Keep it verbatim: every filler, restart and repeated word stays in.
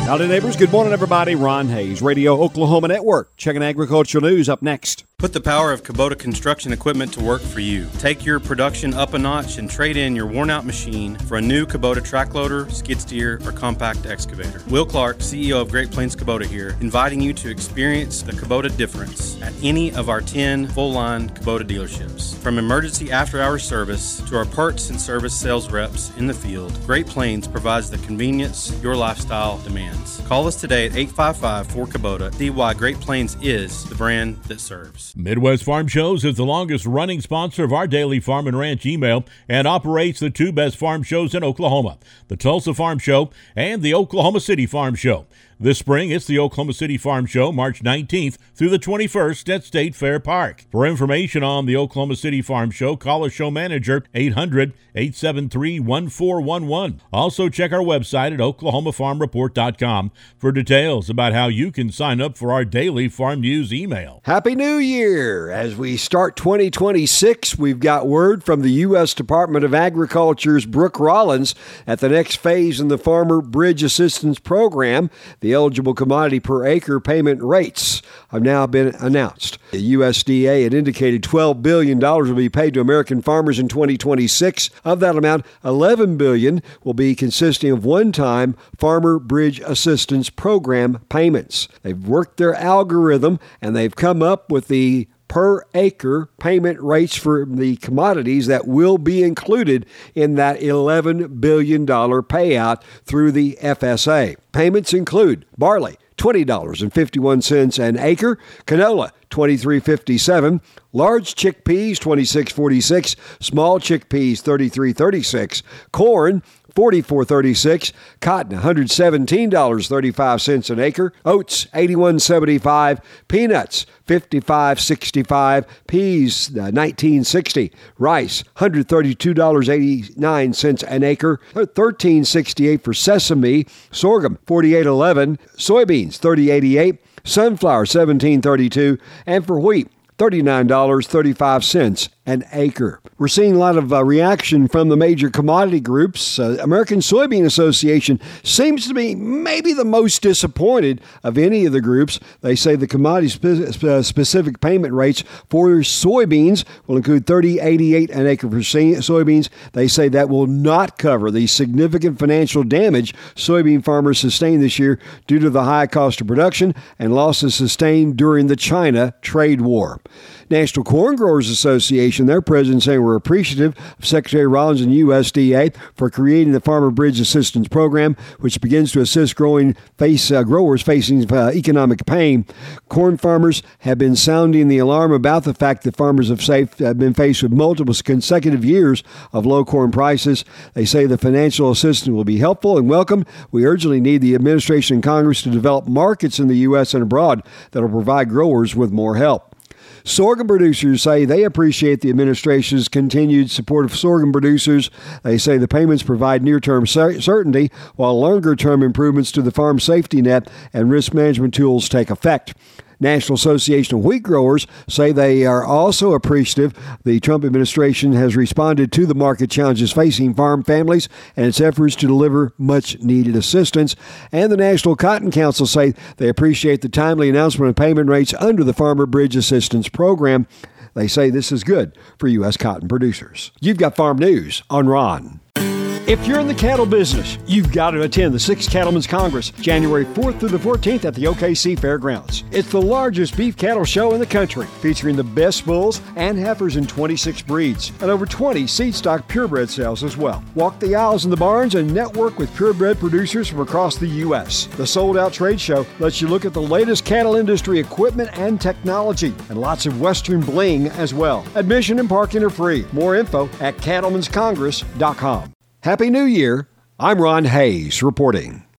Howdy, neighbors. Good morning, everybody. Ron Hayes, Radio Oklahoma Network. Checking agricultural news up next. Put the power of Kubota construction equipment to work for you. Take your production up a notch and trade in your worn-out machine for a new Kubota track loader, skid steer, or compact excavator. Will Clark, C E O of Great Plains Kubota here, inviting you to experience the Kubota difference at any of our ten full-line Kubota dealerships. From emergency after-hours service to our parts and service sales reps in the field, Great Plains provides the convenience your lifestyle demands. Call us today at eight five five, four Kubota. See why Great Plains is the brand that serves. Midwest Farm Shows is the longest-running sponsor of our daily Farm and Ranch email and operates the two best farm shows in Oklahoma, the Tulsa Farm Show and the Oklahoma City Farm Show. This spring, it's the Oklahoma City Farm Show, March nineteenth through the twenty-first at State Fair Park. For information on the Oklahoma City Farm Show, call our show manager, eight hundred, eight seven three, one four one one. Also, check our website at oklahoma farm report dot com for details about how you can sign up for our daily farm news email. Happy New Year! As we start twenty twenty-six, we've got word from the U S Department of Agriculture's Brooke Rollins at the next phase in the Farmer Bridge Assistance Program. The eligible commodity per acre payment rates have now been announced. The U S D A had indicated twelve billion dollars will be paid to American farmers in twenty twenty-six. Of that amount, eleven billion dollars will be consisting of one-time Farmer Bridge Assistance Program payments. They've worked their algorithm and they've come up with the per acre payment rates for the commodities that will be included in that eleven billion dollars payout through the F S A. Payments include barley, twenty dollars and fifty-one cents an acre, canola, twenty-three fifty-seven, large chickpeas, twenty-six forty-six, small chickpeas, thirty-three thirty-six, corn, forty-four thirty-six, cotton, one hundred seventeen dollars and thirty-five cents an acre, oats, eighty-one seventy-five, peanuts, fifty-five sixty-five, peas, uh, nineteen sixty, rice, one hundred thirty-two dollars and eighty-nine cents an acre, thirteen sixty-eight for sesame, sorghum, forty-eight eleven, soybeans, thirty eighty-eight, sunflower, seventeen thirty-two, and for wheat, thirty-nine dollars and thirty-five cents an acre. We're seeing a lot of uh, reaction from the major commodity groups. Uh, American Soybean Association seems to be maybe the most disappointed of any of the groups. They say the commodity spe- uh, specific payment rates for soybeans will include thirty eighty-eight an acre for soybeans. They say that will not cover the significant financial damage soybean farmers sustained this year due to the high cost of production and losses sustained during the China trade war. National Corn Growers Association, their president saying we're appreciative of Secretary Rollins and U S D A for creating the Farmer Bridge Assistance Program, which begins to assist growing face uh, growers facing uh, economic pain. Corn farmers have been sounding the alarm about the fact that farmers have, safe, have been faced with multiple consecutive years of low corn prices. They say the financial assistance will be helpful and welcome. We urgently need the administration and Congress to develop markets in the U S and abroad that will provide growers with more help. Sorghum producers say they appreciate the administration's continued support of sorghum producers. They say the payments provide near-term certainty, while longer-term improvements to the farm safety net and risk management tools take effect. National Association of Wheat Growers say they are also appreciative the Trump administration has responded to the market challenges facing farm families and its efforts to deliver much-needed assistance. And the National Cotton Council say they appreciate the timely announcement of payment rates under the Farmer Bridge Assistance Program. They say this is good for U S cotton producers. You've got Farm News on Ron. If you're in the cattle business, you've got to attend the Sixth Cattlemen's Congress, January fourth through the fourteenth at the O K C Fairgrounds. It's the largest beef cattle show in the country, featuring the best bulls and heifers in twenty-six breeds, and over twenty seed stock purebred sales as well. Walk the aisles in the barns and network with purebred producers from across the U S. The sold-out trade show lets you look at the latest cattle industry equipment and technology, and lots of Western bling as well. Admission and parking are free. More info at cattlemans congress dot com. Happy New Year. I'm Ron Hayes reporting.